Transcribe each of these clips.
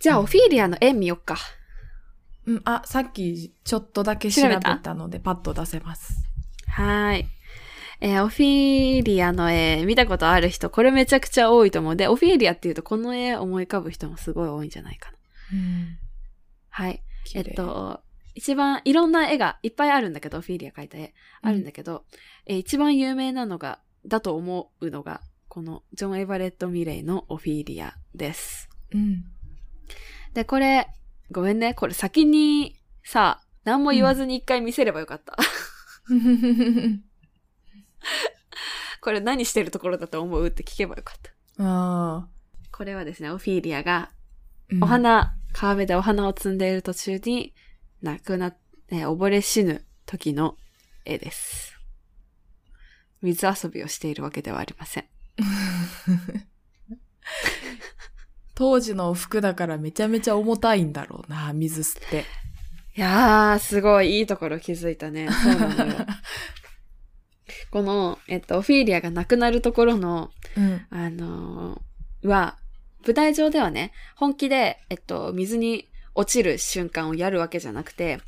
じゃあ、オフィーリアの絵見よっか。 うん、さっきちょっとだけ調べたのでパッと出せます。 はーい。オフィーリアの絵見たことある人、これめちゃくちゃ多いと思う。で、オフィーリアっていうとこの絵思い浮かぶ人もすごい多いんじゃないかな。はい。一番いろんな絵がいっぱいあるんだけど、オフィーリア描いた絵あるんだけど、一番有名なのが、だと思うのが、このジョン・エヴァレット・ミレイのオフィーリアです。で、これ、ごめんね。これ先にさ、何も言わずに一回見せればよかった。これ何してるところだと思うって聞けばよかった。これはですね、オフィーリアが、川辺でお花を摘んでいる途中に、溺れ死ぬ時の絵です。水遊びをしているわけではありません。 当時の服だからめちゃめちゃ重たいんだろうな、水吸って。 いやー、すごいいいところ気づいたね。そうなのよ。この、オフィーリアが亡くなるところの、舞台上ではね、本気で、水に落ちる瞬間をやるわけじゃなくて、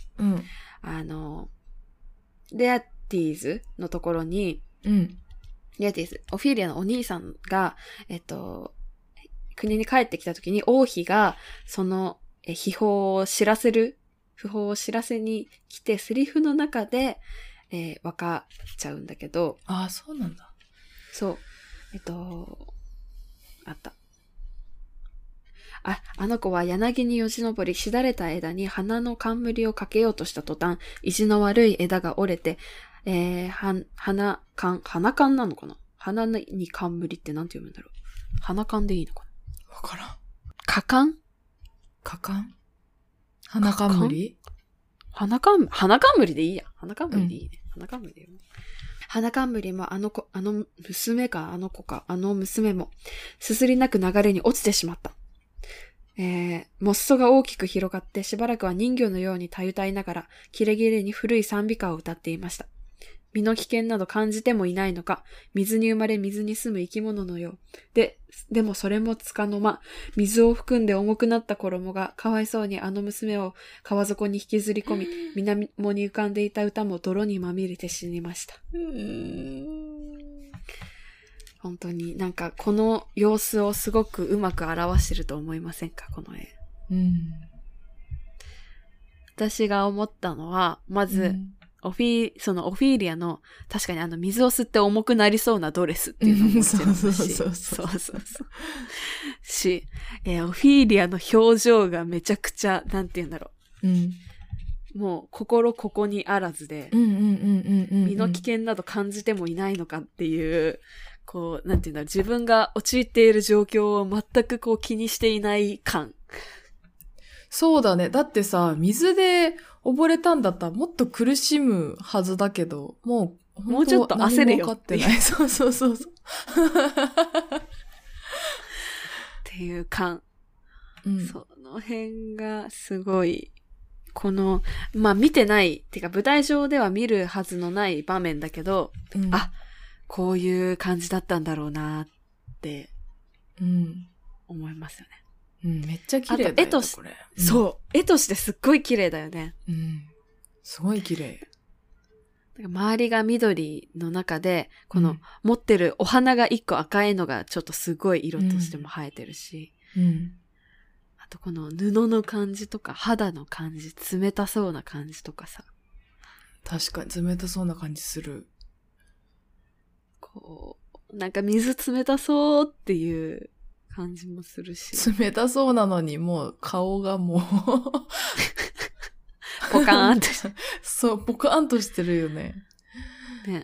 レアティーズのところに、レアティーズ、オフィーリアのお兄さんが、国に帰ってきた時に王妃が、その、訃報を知らせに来て、セリフの中で、わかっちゃうんだけど。 そうなんだ。 そう。あった。あの子は柳によじ登り、しだれた枝に花の冠をかけようとした途端、意地の悪い枝が折れて、花冠なのかな？花に冠ってなんて読むんだろう？花冠でいいのかな？ わからん。 花冠？ 花冠？ 花冠でいいや。花冠でいいね。花冠でいいよ。花冠もあの娘か、あの子か、あの娘も、すすりなく流れに落ちてしまった。モッソが大きく広がって、しばらくは人魚のようにたゆたいながら、キレキレに古い賛美歌を歌っていました。身の危険など感じてもいないのか、水に生まれ水に住む生き物のよう。でもそれもつかの間、水を含んで重くなった衣がかわいそうにあの娘を川底に引きずり込み、水面に浮かんでいた歌も泥にまみれて死にました。本当になんかこの様子をすごくうまく表してると思いませんか、この絵。私が思ったのは、まず、そのオフィーリアの、確かに水を吸って重くなりそうなドレスっていうのももちろんだし。そう。し、オフィーリアの表情がめちゃくちゃ、なんて言うんだろう。もう、心ここにあらずで、身の危険など感じてもいないのかっていう、こう、なんて言うんだろう、自分が陥っている状況を全くこう気にしていない感。 そうだね。だってさ、水で溺れたんだったらもっと苦しむはずだけど、もうちょっと焦れよってない。そう。 っていう感。その辺がすごい、見てない、ってか舞台上では見るはずのない場面だけど、こういう感じだったんだろうなって、思いますよね。 めっちゃ綺麗だよね、これ。 そう。絵としてすっごい綺麗だよね。 すごい綺麗。 周りが緑の中で、この持ってるお花が一個赤いのがちょっとすごい色としても映えてるし、あとこの布の感じとか肌の感じ、冷たそうな感じとかさ。 確かに冷たそうな感じする。 こう、なんか水冷たそうっていう感じもするし。 冷たそうなのにもう顔がもうポカーンとしてそう、ポカーンとしてるよね。 ね。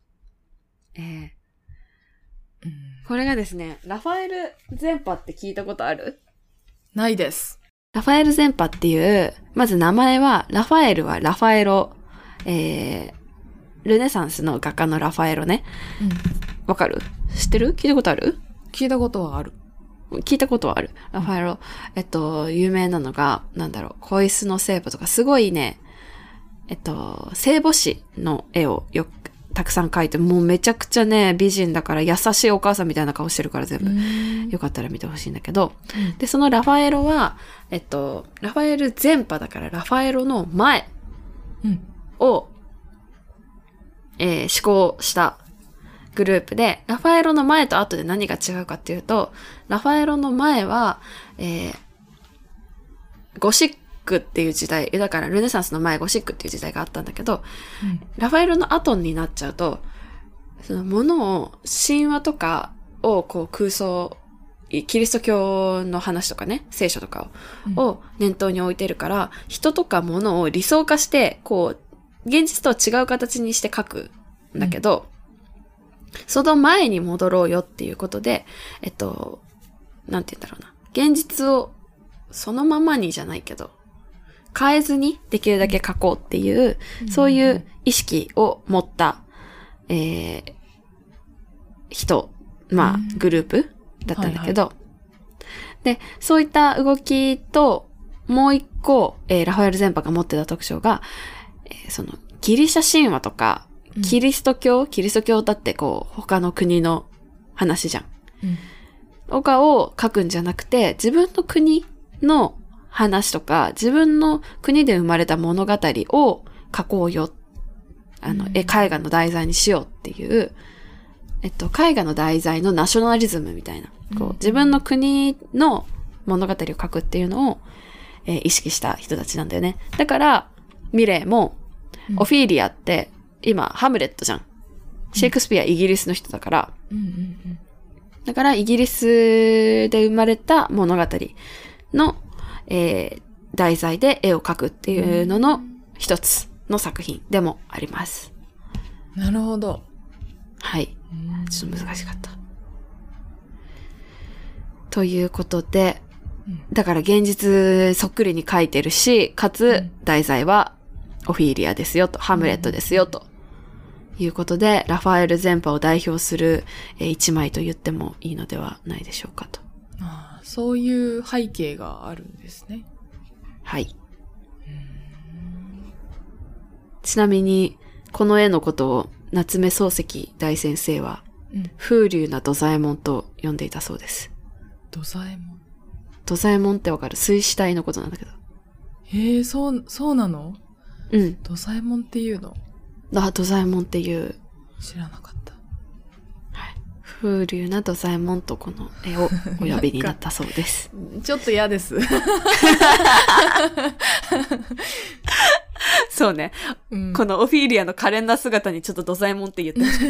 これがですね、ラファエル前波って聞いたことある？ ないです。 ラファエル前波っていう、まず名前は、ラファエルはラファエロ、ルネサンスの画家のラファエロね。わかる？知ってる？聞いたことある？ 聞いたことはある。 聞いたことはある。ラファエロ。有名なのが、小椅子の聖母とか、すごいね、聖母詩の絵をたくさん書いて、もうめちゃくちゃね、美人だから優しいお母さんみたいな顔してるから全部。よかったら見てほしいんだけど。で、そのラファエロは、ラファエル全派だからラファエロの前を、思考したグループで、ラファエロの前と後で何が違うかっていうと、ラファエロの前は、ゴシックっていう時代、だからルネサンスの前ゴシックっていう時代があったんだけど、ラファエロの後になっちゃうと、そのものを、神話とかをこう空想、キリスト教の話とかね、聖書とかを念頭に置いてるから、人とか物を理想化して、こう、現実とは違う形にして書くんだけど、その前に戻ろうよっていうことで、なんて言うんだろうな。現実をそのままにじゃないけど、変えずにできるだけ書こうっていう、そういう意識を持った、人、まあ、グループだったんだけど、で、そういった動きと、もう一個、ラファエル全派が持ってた特徴が、その、ギリシャ神話とか、キリスト教だってこう、他の国の話じゃん。とかを書くんじゃなくて、自分の国の話とか、自分の国で生まれた物語を書こうよ。絵画の題材にしようっていう、絵画の題材のナショナリズムみたいな、こう、自分の国の物語を書くっていうのを、意識した人たちなんだよね。だから、ミレーも、オフィーリアって、今、ハムレットじゃん。シェイクスピアイギリスの人だから、だからイギリスで生まれた物語の、題材で絵を描くっていうのの一つの作品でもあります。 なるほど。 はい。ちょっと難しかった。ということで、だから現実そっくりに描いてるし、かつ題材はオフィーリアですよと、ハムレットですよということで、ラファエル全派を代表する一枚と言ってもいいのではないでしょうかと。 ああ、そういう背景があるんですね。 はい。ちなみに、この絵のことを夏目漱石大先生は、風流な土左衛門と呼んでいたそうです。 土左衛門？ 土左衛門ってわかる？水死体のことなんだけど。 へえ、そうなの？ うん。 土左衛門っていうの？ 土左衛門っていう。 知らなかった。 はい。風流な土左衛門とこの絵をお呼びになったそうです。 ちょっと嫌です。 そうね、このオフィーリアの可憐な姿にちょっと土左衛門って言ってほし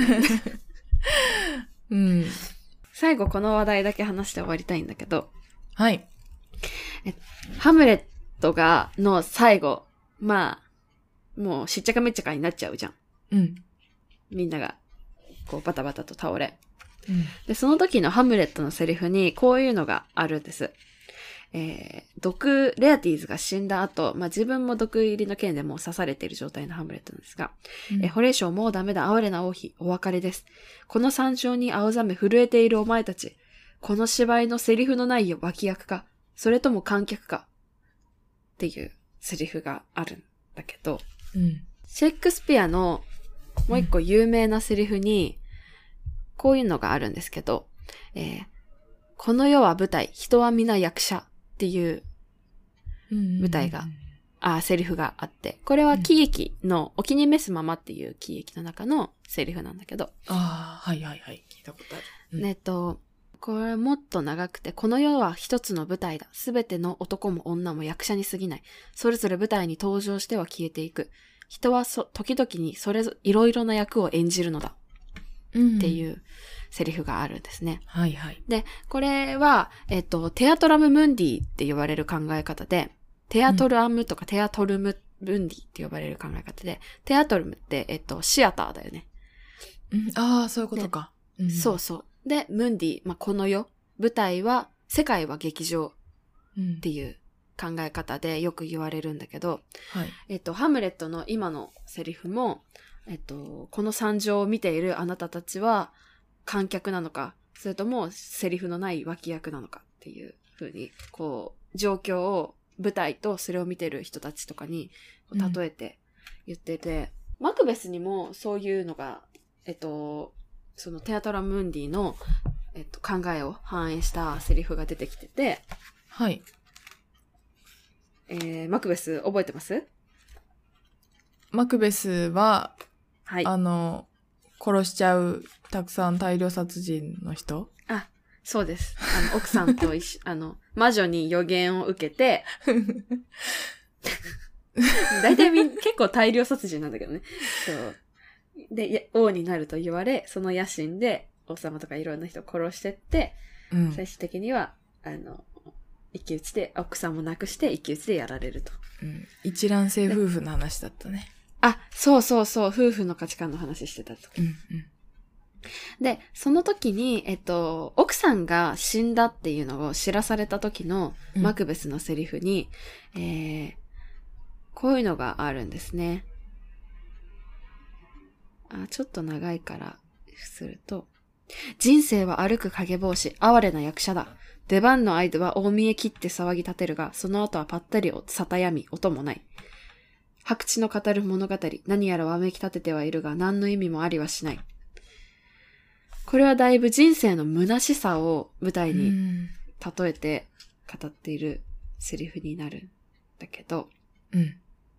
い。最後この話題だけ話して終わりたいんだけど。 はい。 ハムレットの最後、まあ、もうしっちゃかめっちゃかになっちゃうじゃん。みんなが、こうバタバタと倒れ。で、その時のハムレットのセリフにこういうのがあるんです。レアティーズが死んだ後、まあ、自分も毒入りの剣でもう刺されている状態のハムレットなんですが、ホレイショーもうダメだ、哀れな王妃、お別れです。この惨状に青ざめ震えているお前たち、この芝居のセリフのない脇役か、それとも観客か、っていうセリフがあるんだけど、シェイクスピアのもう一個有名なセリフに、こういうのがあるんですけど、この世は舞台、人は皆役者っていう舞台が、セリフがあって、これは喜劇のお気に召すままっていう喜劇の中のセリフなんだけど。 はいはいはい。聞いたことある。 これもっと長くて、この世は一つの舞台だ。すべての男も女も役者に過ぎない。それぞれ舞台に登場しては消えていく。人は時々にいろいろな役を演じるのだ。っていうセリフがあるんですね。 はいはい。 で、これは、テアトラムムンディって呼ばれる考え方で、テアトラムとかテアトルムムンディって呼ばれる考え方で、テアトルムって、シアターだよね。 そういうことか。 そうそう。で、ムンディ、まあ、この世、舞台は、世界は劇場っていう考え方でよく言われるんだけど、ハムレットの今のセリフも、この惨状を見ているあなたたちは観客なのか、それともセリフのない脇役なのかっていう風に、こう、状況を舞台とそれを見てる人たちとかに例えて言ってて、マクベスにもそういうのがそのテアトラムンディの、考えを反映したセリフが出てきてて、 はい。 マクベス覚えてます？ マクベスは、 はい。 殺しちゃう、たくさん大量殺人の人？ あ、そうです。奥さんと魔女に予言を受けて、大体結構大量殺人なんだけどね。そう。で、王になると言われ、その野心で王様とかいろんな人を殺してって、 うん、 最終的には、一騎打ちで、奥さんも亡くして一騎打ちでやられると。 うん。一卵性夫婦の話だったね。 あ、そうそうそう、夫婦の価値観の話してたと。 うんうん。 で、その時に、奥さんが死んだっていうのを知らされた時のマクベスのセリフに、こういうのがあるんですね。ちょっと長いからすると、人生は歩く影帽子、哀れな役者だ。出番の間は大見え切って騒ぎ立てるが、その後はぱったりさたやみ、音もない。白痴の語る物語、何やらわめき立ててはいるが、何の意味もありはしない。これはだいぶ人生の虚しさを舞台に例えて語っているセリフになるんだけど、 うん。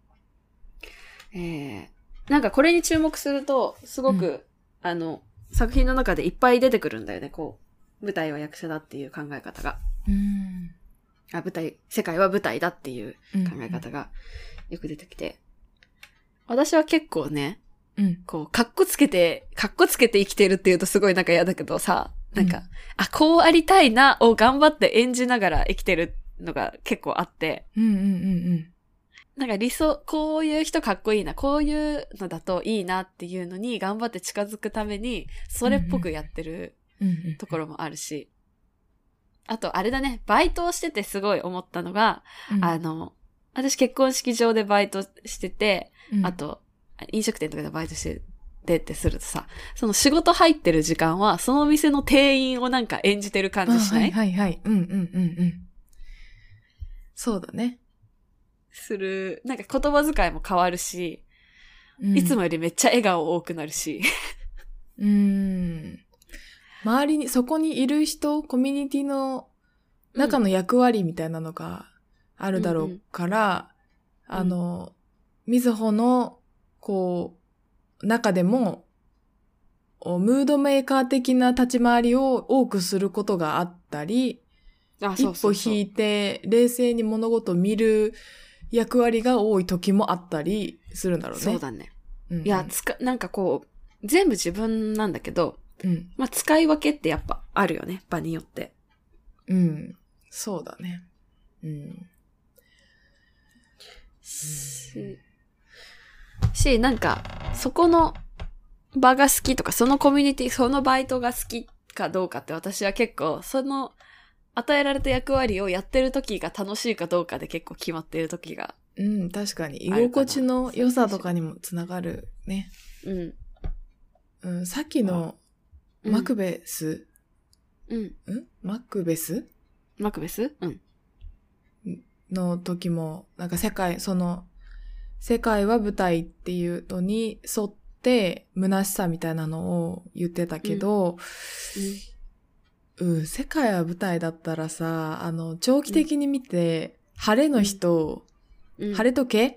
なんかこれに注目すると、すごく、作品の中でいっぱい出てくるんだよね、こう。舞台は役者だっていう考え方が。世界は舞台だっていう考え方がよく出てきて。私は結構ね、こう、かっこつけて生きてるっていうとすごいなんか嫌だけどさ、なんか、こうありたいなを頑張って演じながら生きてるのが結構あって、なんかこういう人かっこいいな、こういうのだといいなっていうのに頑張って近づくために、それっぽくやってるところもあるし、あとあれだね、バイトをしててすごい思ったのが、私結婚式場でバイトしてて、あと、飲食店とかでバイトしててってするとさ、その仕事入ってる時間は、その店の店員をなんか演じてる感じしない？ はいはい。そうだね。 なんか言葉遣いも変わるし、いつもよりめっちゃ笑顔多くなるし。 周りに、そこにいる人、コミュニティの中の役割みたいなのがあるだろうから、みずほの、こう、中でも、ムードメーカー的な立ち回りを多くすることがあったり、一歩引いて冷静に物事を見る役割が多い時もあったりするんだろうね。 そうだね。いや、なんかこう、全部自分なんだけど、まあ使い分けってやっぱあるよね、場によって。 そうだね。 なんか、そこの場が好きとか、そのコミュニティ、そのバイトが好きかどうかって私は結構、その与えられた役割をやってる時が楽しいかどうかで結構決まってる時が。 確かに。居心地の良さとかにもつながるね。さっきのマクベス、マクベスの時も、なんか世界は舞台っていうのに沿って虚しさみたいなのを言ってたけど、世界は舞台だったらさ、長期的に見て、晴れの人、晴れと毛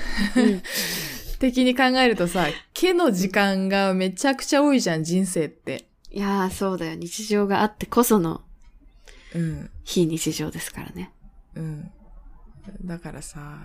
的に考えるとさ、毛の時間がめちゃくちゃ多いじゃん、人生って。 いやー、そうだよ。日常があってこその、非日常ですからね。 だからさ、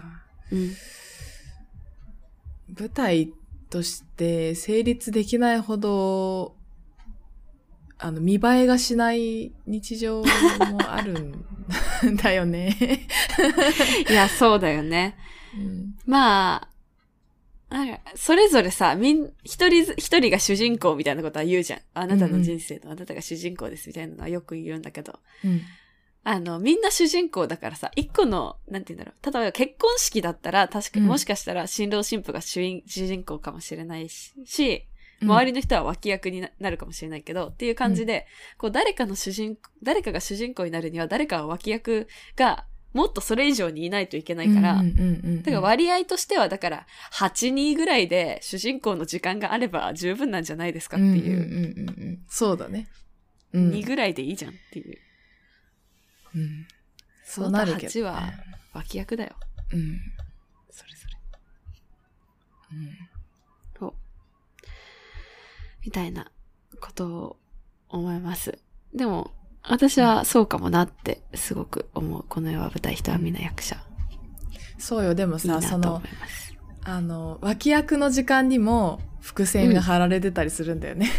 舞台として成立できないほど、見栄えがしない日常もあるんだよね。 いや、そうだよね。まあ、なんか、それぞれさ、一人が主人公みたいなことは言うじゃん。あなたの人生のあなたが主人公ですみたいなのはよく言うんだけど。みんな主人公だからさ、一個の、なんて言うんだろう。例えば結婚式だったら、確かにもしかしたら新郎新婦が主人公かもしれないし、周りの人は脇役になるかもしれないけど、っていう感じで、こう誰かが主人公になるには誰かは脇役がもっとそれ以上にいないといけないから、だから割合としては、だから、8、2ぐらいで主人公の時間があれば十分なんじゃないですかっていう。 そうだね。 2ぐらいでいいじゃんっていう。 そうなるけど、ね。 8は脇役だよ。それぞれ。そう。みたいなことを思います。でも、私はそうかもなってすごく思う。この世は舞台、人はみんな役者。 そうよ、でもさ、 いいなと思います。 脇役の時間にも伏線が張られてたりするんだよね。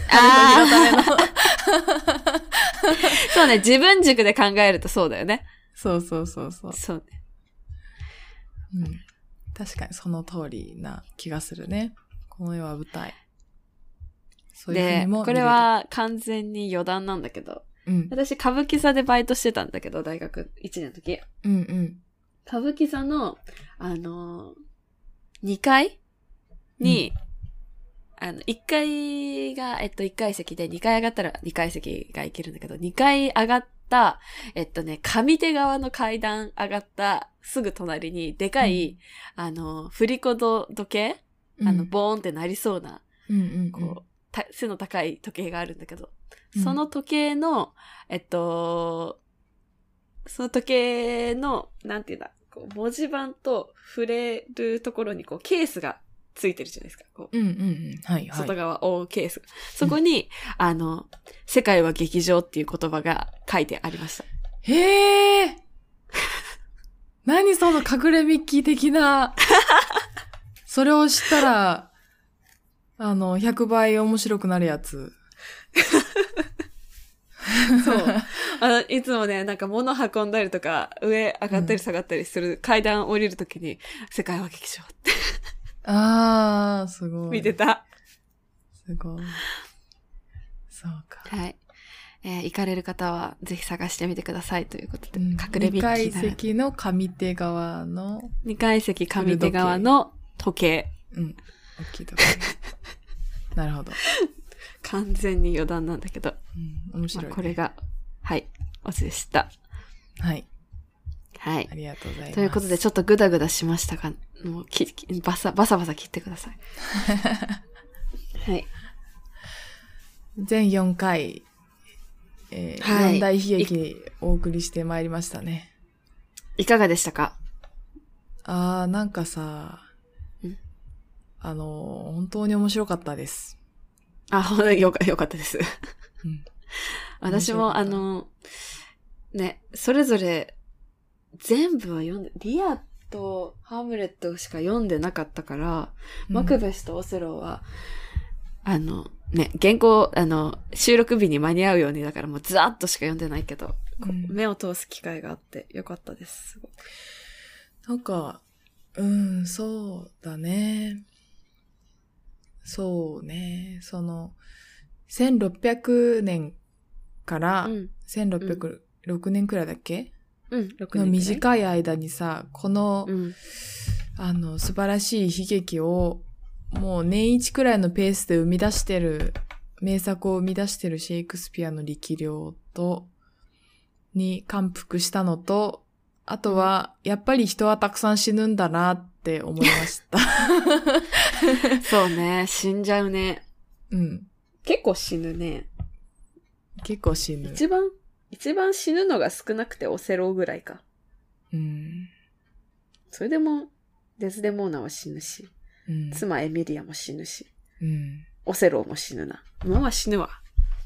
そうね、自分軸で考えるとそうだよね。 そう。 そうね。確かにその通りな気がするね。この世は舞台。そういうふうにも見れる。 これは完全に余談なんだけど、私歌舞伎座でバイトしてたんだけど、大学1年の時。歌舞伎座の、2階に、1階が、1階席で、2階上がったら2階席が行けるんだけど、2階上がった、上手側の階段上がったすぐ隣に、でかい、振り子時計、ボーンってなりそうな、こう、背の高い時計があるんだけど、その時計の、その時計の、なんていうんだ、こう文字盤と触れるところにこうケースがついてるじゃないですか。こうはいはい。 外側覆うケース。そこに、世界は劇場っていう言葉が書いてありました。 へー何その隠れミッキー的な。それを知ったら、100倍面白くなるやつ。 そう。いつもね、なんか物運んだりとか、上上がったり下がったりする階段降りるときに、世界は劇場って。 すごい。 見てた。 すごい。そうか。 はい。行かれる方は、ぜひ探してみてくださいということで、隠れミッキー 2階席の上手側の。 2階席上手側の時計。 大きい時計。なるほど。 完全に余談なんだけど。 面白い、 これが、はい、オチでした。 はい。 はい。 ありがとうございます。 ということで、ちょっとグダグダしましたが、もうバサバサ切ってください。はい。 全4回、4大悲劇お送りしてまいりましたね。 いかがでしたか？ なんかさ、本当に面白かったです。 よかったです。私もね、それぞれ全部は読んで、リアとハムレットしか読んでなかったから、マクベスとオセロは、ね、原稿、収録日に間に合うように、だからもうザーッとしか読んでないけど、目を通す機会があってよかったです。すごくなんか、そうだね。そうね。1600年から1606年くらいだっけ？の短い間にさ、この、素晴らしい悲劇を、もう年一くらいのペースで生み出してる、名作を生み出してるシェイクスピアの力量に感服したのと、あとは、やっぱり人はたくさん死ぬんだなって思いました。 そうね、死んじゃうね。結構死ぬね。 結構死ぬ。 一番死ぬのが少なくてオセロぐらいか。それでも、デスデモーナは死ぬし、妻エミリアも死ぬし、オセロも死ぬな。馬は死ぬわ。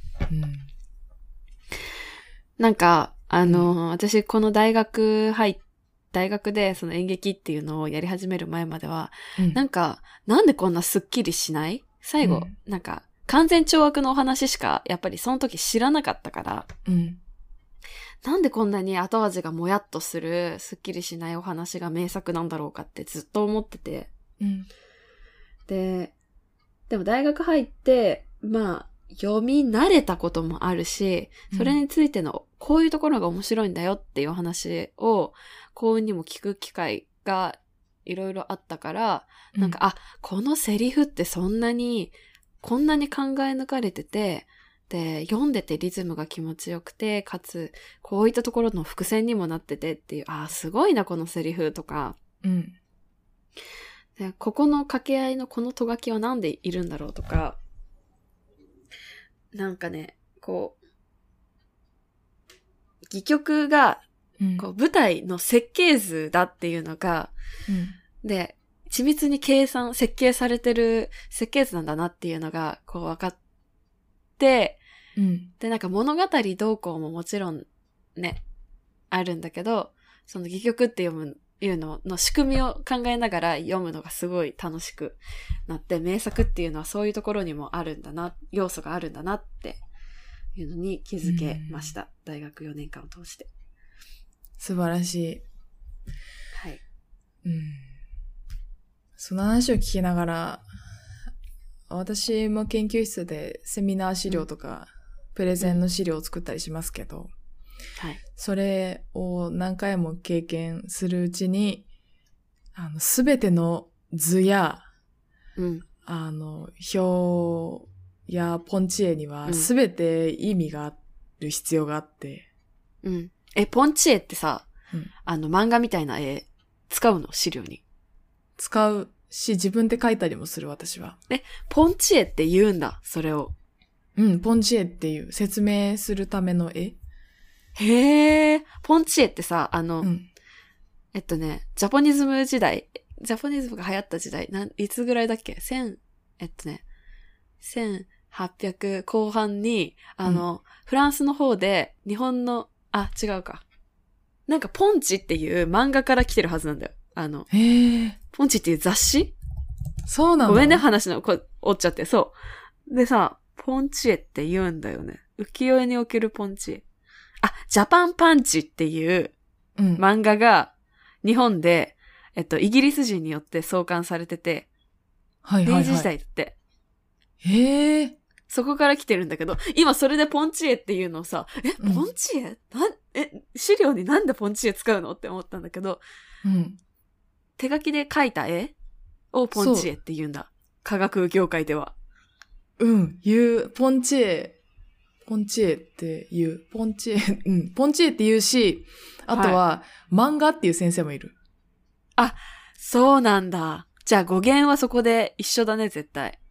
なんか、私この大学でその演劇っていうのをやり始める前までは、なんでこんなスッキリしない？最後、なんか、完全懲悪のお話しか、やっぱりその時知らなかったから、なんでこんなに後味がもやっとする、スッキリしないお話が名作なんだろうかってずっと思ってて。でも大学入って、読み慣れたこともあるし、それについてのこういうところが面白いんだよっていう話を幸運にも聞く機会がいろいろあったから、このセリフってこんなに考え抜かれてて、 で、読んでてリズムが気持ちよくて、かつ、こういったところの伏線にもなっててっていう、すごいな、このセリフとか。 うん。 で、ここの掛け合いのこのとがきはなんでいるんだろうとか、なんかね、こう、戯曲が、こう舞台の設計図だっていうのが、で、緻密に設計されてる設計図なんだなっていうのが、こう分かって、で、なんか物語どうこうももちろんね、あるんだけど、その戯曲っていうのの仕組みを考えながら読むのがすごい楽しくなって、名作っていうのはそういうところにもあるんだな、要素があるんだなっていうのに気づけました。大学4年間を通して。 素晴らしい。 はい。 その話を聞きながら、私も研究室でセミナー資料とか、プレゼンの資料を作ったりしますけど、 はい。 それを何回も経験するうちに、すべての図や、表やポンチ絵にはすべて意味がある必要があって。 ポンチ絵ってさ、漫画みたいな絵使うの？資料に。 使うし、自分で描いたりもする、私は。 ポンチ絵って言うんだ、それを。 ポンチ絵っていう説明するための絵。 へー。ポンチ絵ってさ、ジャポニズムが流行った時代、いつぐらいだっけ？1800後半に、フランスの方で、日本の、違うか。なんかポンチっていう漫画から来てるはずなんだよ。ポンチっていう雑誌？ そうなの？ ごめんね、話の折っちゃって、そう。でさ、ポンチ絵って言うんだよね。浮世絵におけるポンチ絵。ジャパンパンチっていう漫画が日本で、イギリス人によって創刊されてて、明治時代だって。そこから来てるんだけど、今それでポンチ絵っていうのをさ、ポンチ絵？資料になんでポンチ絵使うのって思ったんだけど、手書きで描いた絵をポンチ絵って言うんだ。科学業界では。 言う。ポンチ絵って言う。ポンチ絵って言うし、あとは、漫画っていう先生もいる。 そうなんだ。じゃあ語源はそこで一緒だね、絶対。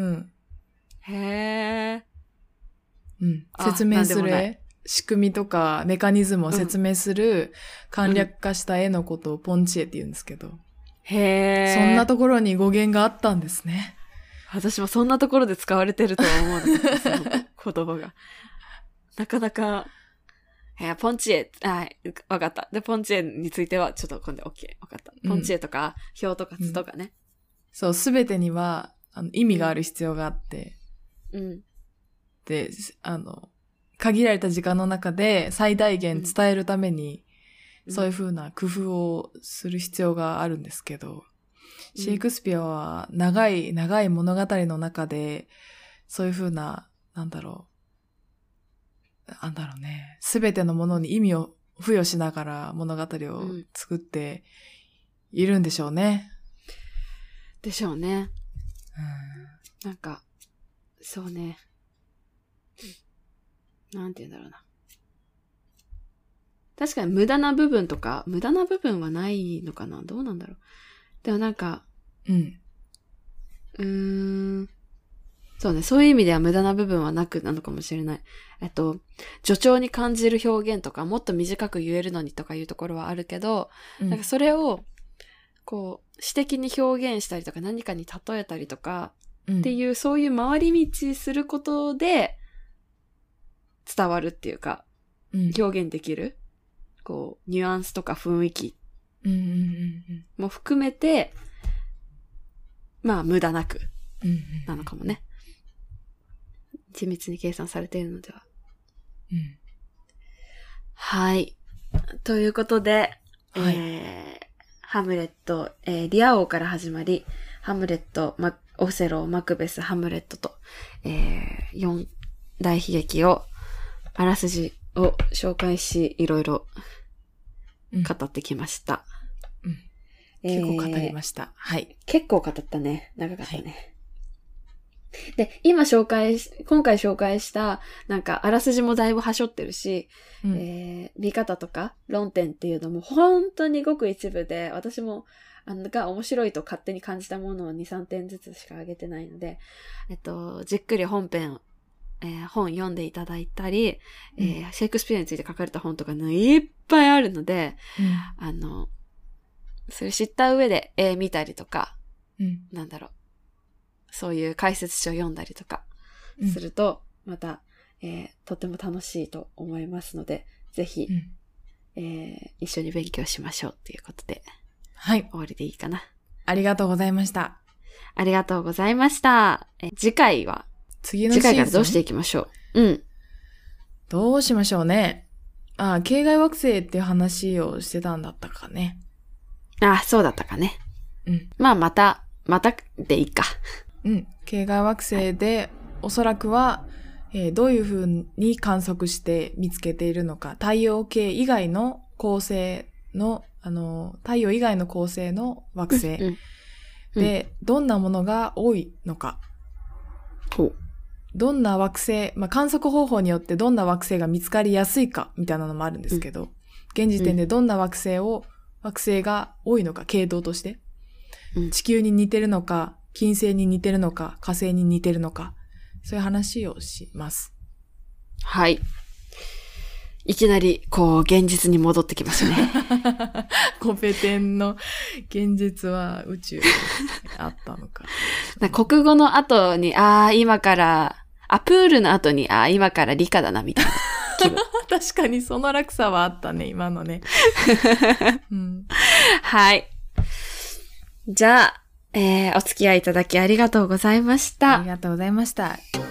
へー。 説明する仕組みとかメカニズムを説明する簡略化した絵のことをポンチ絵って言うんですけど。 へー。 そんなところに語源があったんですね。 私もそんなところで使われてるとは思わなかった、その言葉が。なかなか、ポンチ絵、わかった。で、ポンチ絵についてはちょっと今度 OK、わかった。ポンチ絵とか、表とか図とかね。 そう、すべてには意味がある必要があって。で、限られた時間の中で最大限伝えるために、そういう風な工夫をする必要があるんですけど、シェイクスピアは長い物語の中で、そういう風な、すべてのものに意味を付与しながら物語を作っているんでしょうね。 でしょうね。なんか、そうね。なんて言うんだろうな。確かに無駄な部分はないのかな？どうなんだろう。でもなんか、そうね、そういう意味では無駄な部分はなくなのかもしれない。助長に感じる表現とか、もっと短く言えるのにとかいうところはあるけど、なんかそれを、こう、詩的に表現したりとか、何かに例えたりとか、っていう、そういう回り道することで、伝わるっていうか、表現できる、こう、ニュアンスとか雰囲気も含めて、まあ、無駄なく、なのかもね。緻密に計算されているのでは。はい。ということで、ハムレット、リア王から始まり、ハムレット、オセロ、マクベス、ハムレットと、4大悲劇を、あらすじを紹介し、いろいろ語ってきました。 結構語りました。はい。 結構語ったね。長かったね。 で、今回紹介した、なんか、あらすじもだいぶはしょってるし、見方とか論点っていうのも本当にごく一部で、私も、が面白いと勝手に感じたものを2、3点ずつしか上げてないので、じっくり本編、本読んでいただいたり、シェイクスピアについて書かれた本とかいっぱいあるので、それ知った上で絵見たりとか、なんだろう、そういう解説書を読んだりとかすると、また、とても楽しいと思いますので、ぜひ、一緒に勉強しましょうっていうことで、 はい。 終わりでいいかな。 ありがとうございました。 ありがとうございました。次回次のシーズンからどうしていきましょう。 どうしましょうね。系外惑星っていう話をしてたんだったかね。 そうだったかね。またでいいか。 系外惑星で、おそらくは、どういう風に観測して見つけているのか、太陽系以外の恒星の、太陽以外の恒星の惑星で、どんなものが多いのか。どんな惑星、観測方法によってどんな惑星が見つかりやすいか、みたいなのもあるんですけど、現時点でどんな惑星が多いのか、系統として。地球に似てるのか、金星に似てるのか、火星に似てるのか、そういう話をします。 はい。いきなり、現実に戻ってきますね。 コペテンの現実は宇宙にあったのか。 国語の後に、今から、プールの後に、今から理科だな、みたいな気分。 確かにその落差はあったね、今のね。 はい。じゃあ、お付き合いいただきありがとうございました。 ありがとうございました。